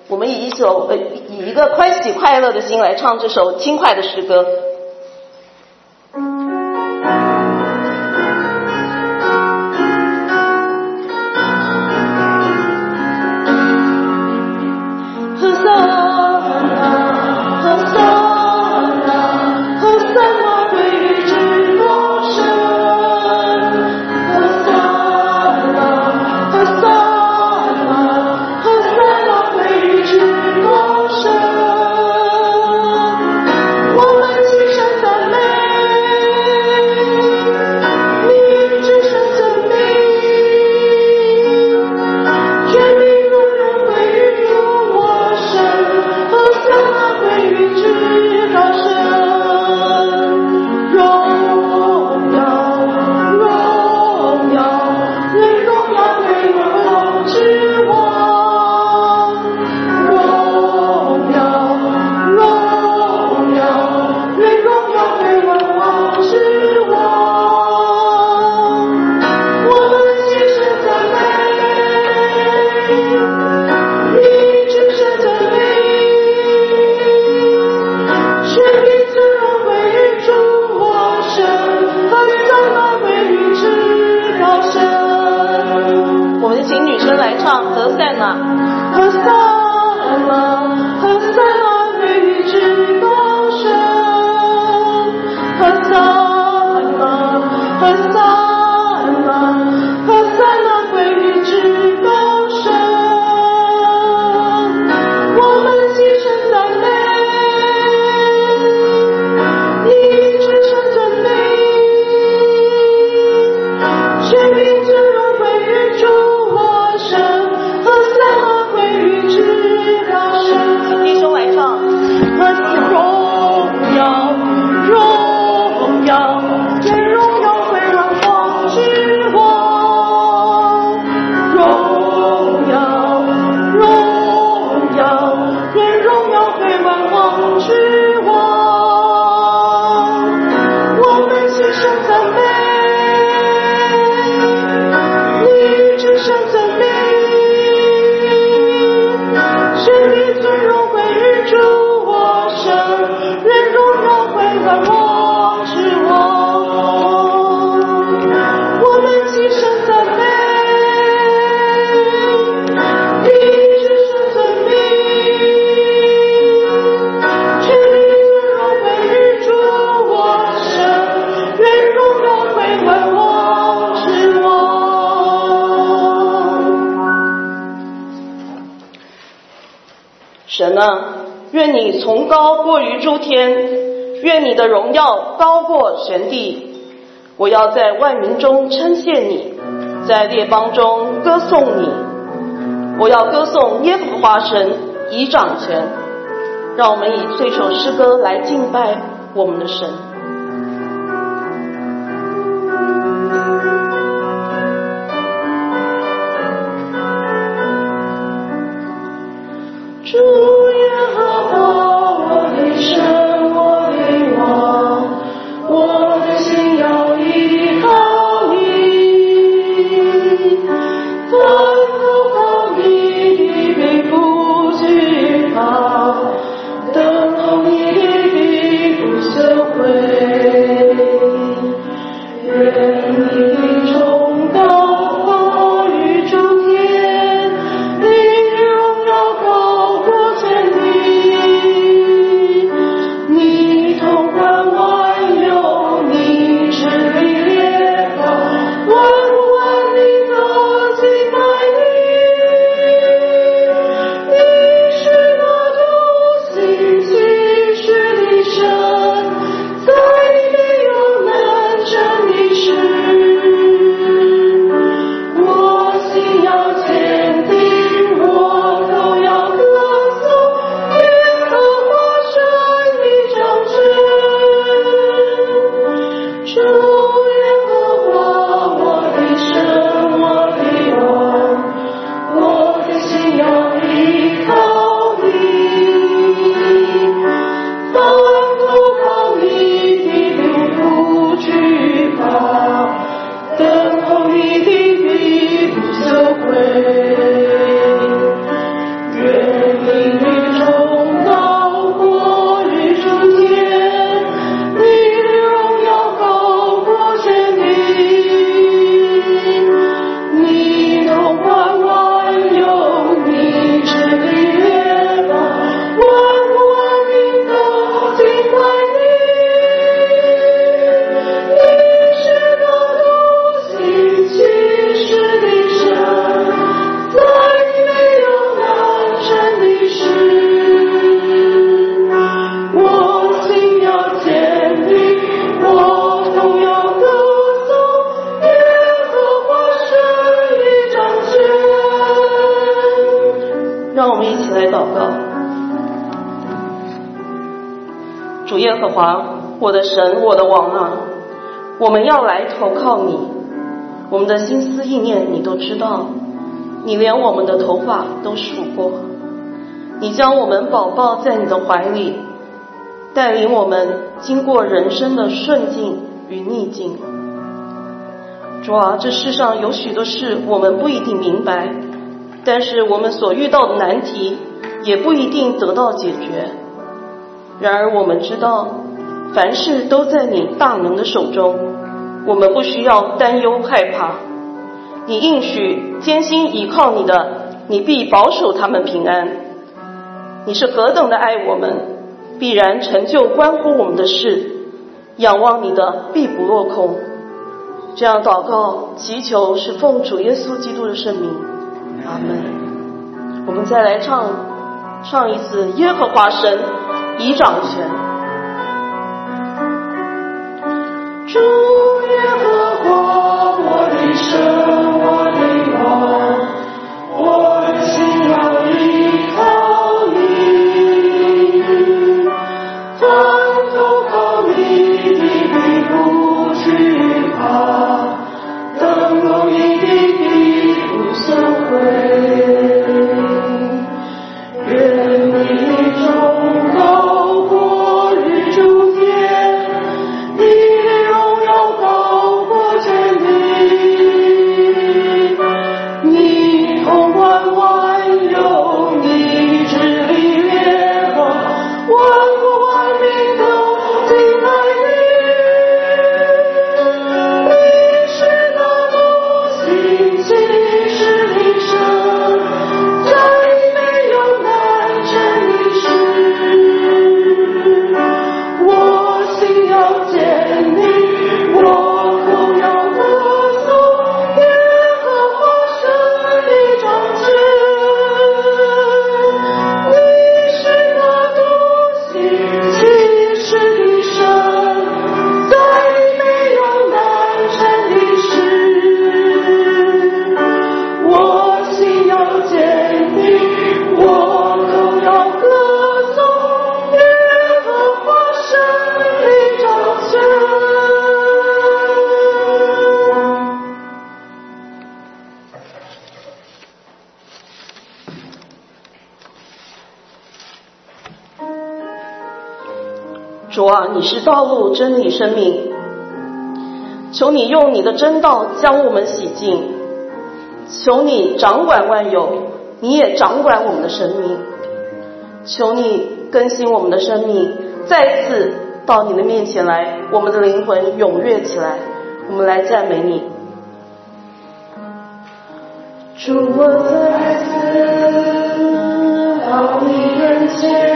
我们以一个欢喜快乐的心来唱这首轻快的诗歌。神啊，愿你从高过于诸天，愿你的荣耀高过全地。我要在万民中称谢你，在列邦中歌颂你。我要歌颂耶和华神，以掌权。让我们以这首诗歌来敬拜我们的神。 主耶和华，我的神，我的王，我的心要依靠你，凡投靠你的必不惧怕，等候你的必不羞愧。愿你的崇高高于诸天，你的荣耀高过全地。 一起来祷告。主耶和华，我的神，我的王啊，我们要来投靠你，我们的心思意念你都知道，你连我们的头发都数过，你将我们宝宝在你的怀里，带领我们经过人生的顺境与逆境。主啊，这世上有许多事我们不一定明白，但是我们所遇到的难题也不一定得到解决。然而我们知道，凡事都在你大能的手中，我们不需要担忧害怕。你应许艰辛倚靠你的，你必保守他们平安。你是何等的爱我们，必然成就关乎我们的事，仰望你的必不落空。这样祷告祈求是奉主耶稣基督的圣名，阿们。我们再来唱一次耶和华神以掌权。 主耶和华，我的神，我的王，我的心要依靠你，凡投靠你的必不惧怕，等候你的必不羞愧。愿你忠高过日诸天，你的荣耀高过天地，你统管万有，你治理列邦，万国万民都敬拜你。你是那独行其事的神，再没有难成的事。我心要见你，我口要歌颂耶和华神的掌权。你是那独行其事的神，再没有难成的事。我心要见你，我口要歌颂耶和华神的掌权。 主啊，你是道路、真理、生命，求你用你的真道将我们洗净，求你掌管万有，你也掌管我们的生命，求你更新我们的生命，再次到你的面前来，我们的灵魂踊跃起来，我们来赞美你。 主，我再次到你面前，